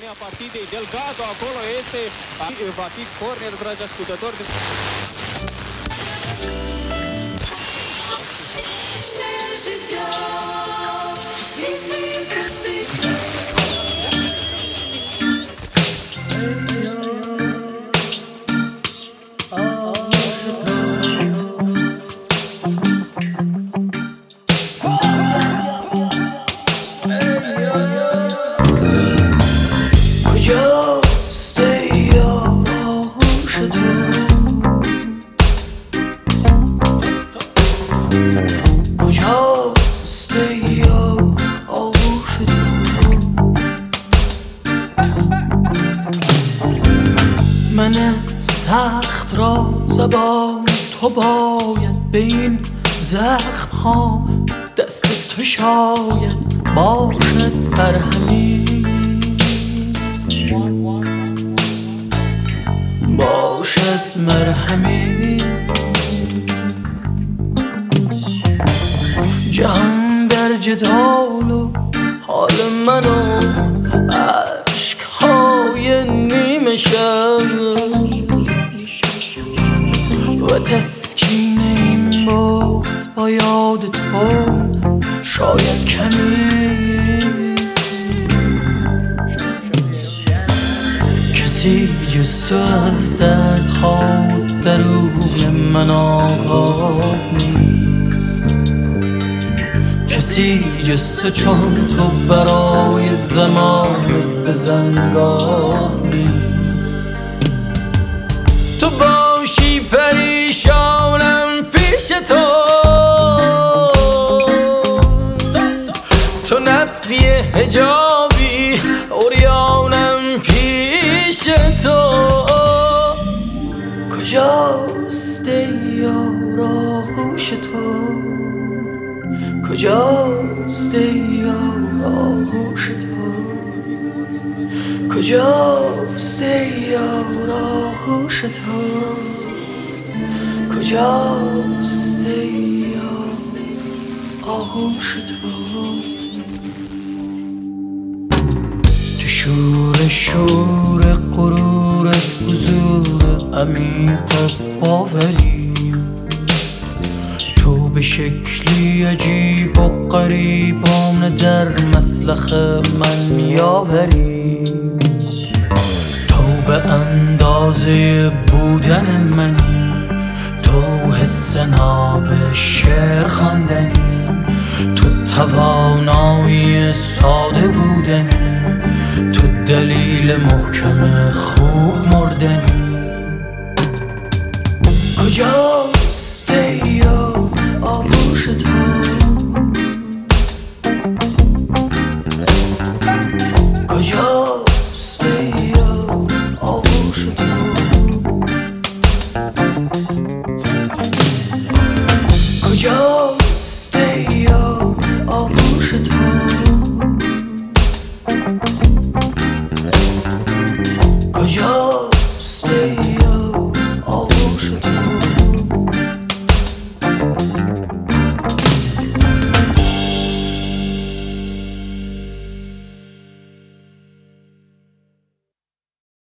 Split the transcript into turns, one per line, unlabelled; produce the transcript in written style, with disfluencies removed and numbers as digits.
a partidei Delgado, acolo este, va fi corner, dragi ascultători.
من سخت را زبان تو باید به این زخم ها دست تو شاید باشد مرهمی باشد مرهمی جهان در جدال و حال منو عشقهای نیمه شب و تسکین این بغض با یاد تو شاید کمی کسی جز تو از دردها درون من آگاه نیست کسی جز تو چون تو برای زمان بزنگاه نیست تو باشی پریشانم پیش تو تو نفی حجابی عریانم پیش تو کجاست ای یار آغوش تو کجاست ای یار آغوش تو کجاست ای یار آغوش تو کجاست ای یار آغوش تو تو شور غرور حضور عمیق باوری تو به شکلی عجیب و غریبانه در مسلخ من یاوری تو به اندازه بودن منی تو حس ناب شعر خواندنی تو توانایی ساده بودنی تو دلیل محکم خوب مردنی کجاست ای یار آغوش تو کجاست ای یار آغوش تو کجاست